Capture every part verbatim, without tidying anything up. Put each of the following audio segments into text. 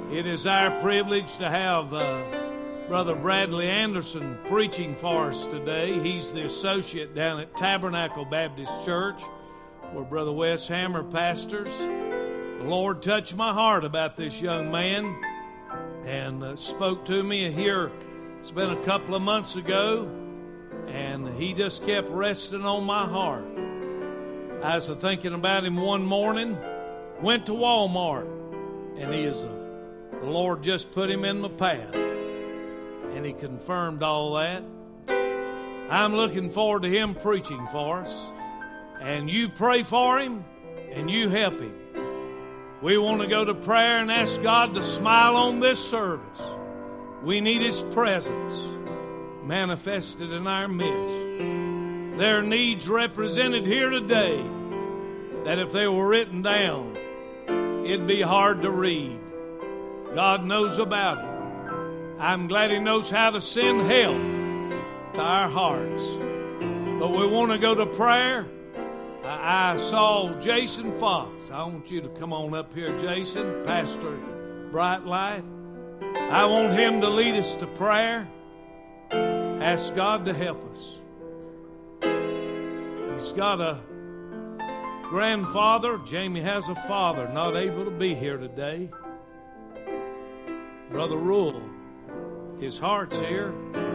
It is our privilege to have uh, Brother Bradley Anderson preaching for us today. He's the associate down at Tabernacle Baptist Church, where Brother Wes Hammer pastors. The Lord touched my heart about this young man and uh, spoke to me here. It's been a couple of months ago, and he just kept resting on my heart. I was thinking about him one morning, went to Walmart, and he is a The Lord just put him in my path, and He confirmed all that. I'm looking forward to him preaching for us, and you pray for him, and you help him. We want to go to prayer and ask God to smile on this service. We need His presence manifested in our midst. There are needs represented here today that if they were written down, it'd be hard to read. God knows about it. I'm glad He knows how to send help to our hearts. But we want to go to prayer. I, I saw Jason Fox. I want you to come on up here, Jason, Pastor Bright Light. I want him to lead us to prayer. Ask God to help us. He's got a grandfather. Jamie has a father not able to be here today. Brother Rule, his heart's here.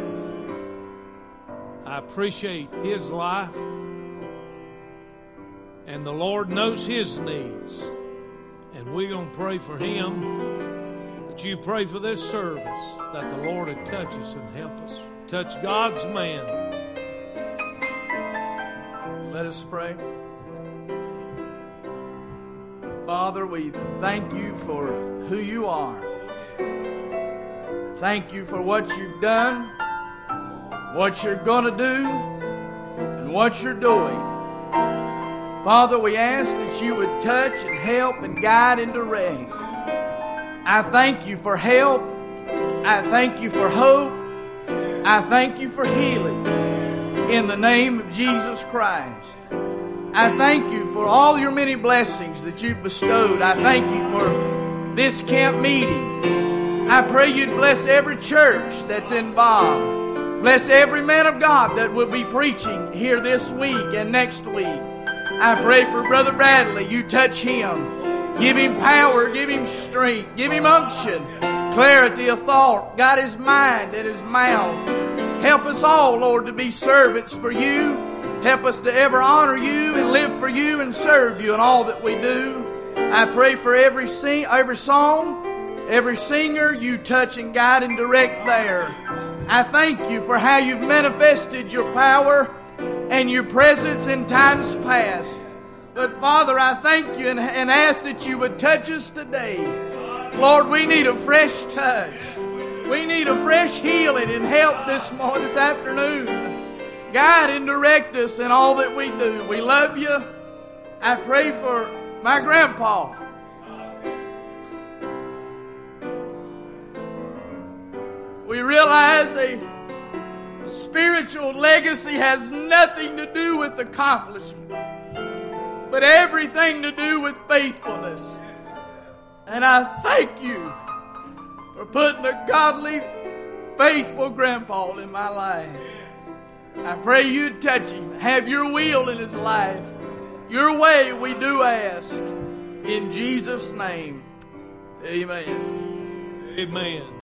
I appreciate his life. And the Lord knows his needs. And we're going to pray for him. But you pray for this service, that the Lord would touch us and help us. Touch God's man. Let us pray. Father, we thank you for who you are. Thank you for what you've done, what you're going to do, and what you're doing. Father, we ask that you would touch and help and guide and direct. I thank you for help. I thank you for hope. I thank you for healing in the name of Jesus Christ. I thank you for all your many blessings that you've bestowed. I thank you for this camp meeting. I pray you'd bless every church that's involved. Bless every man of God that will be preaching here this week and next week. I pray for Brother Bradley. You touch him. Give him power. Give him strength. Give him unction. Clarity of thought. Guide his mind and his mouth. Help us all, Lord, to be servants for you. Help us to ever honor you and live for you and serve you in all that we do. I pray for every sing, every song. Every singer, you touch and guide and direct there. I thank you for how you've manifested your power and your presence in times past. But Father, I thank you and, and ask that you would touch us today. Lord, we need a fresh touch. We need a fresh healing and help this morning, this afternoon. Guide and direct us in all that we do. We love you. I pray for my grandpa. We realize a spiritual legacy has nothing to do with accomplishment, but everything to do with faithfulness. And I thank you for putting a godly, faithful grandpa in my life. I pray you'd touch him, have your will in his life. Your way we do ask. In Jesus' name, amen. Amen.